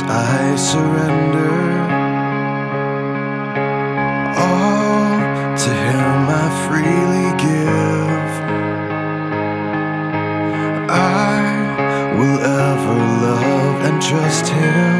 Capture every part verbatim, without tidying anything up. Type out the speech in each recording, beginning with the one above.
I surrender. All to Him I freely give. I will ever love and trust Him.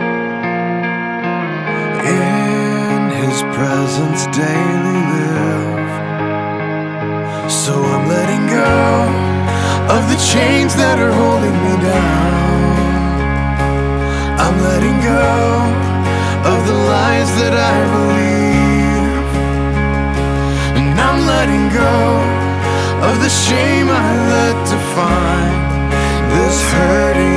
In His presence daily live. So I'm letting go of the chains that are holding me down. I'm letting go of the lies that I believe. And I'm letting go of the shame I let define this hurting